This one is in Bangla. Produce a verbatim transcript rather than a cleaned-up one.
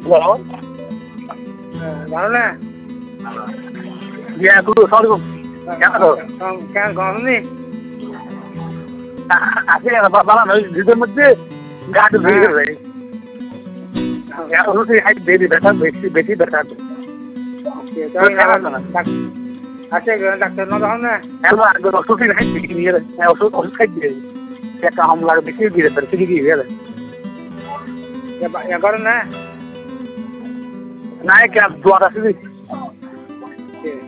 ভালো না ইয়া তুই সরি কেন তো কেন গরমনি আছে না বাবা না দুধের মধ্যে গাছ ভেঙে গেছে এখন তুই হাইট বেশি ব্যথা বেশি বেশি ব্যথা আছে ডাক্তার না তখন না এখন আগে ওষুধ হাইট বেশি নিয়ে ওষুধ ওষুধ খাই দিয়ে একটা হামলা বেশি দিয়ে দেবে ঠিক কি গেলে গরম না না কে দোয়া আছে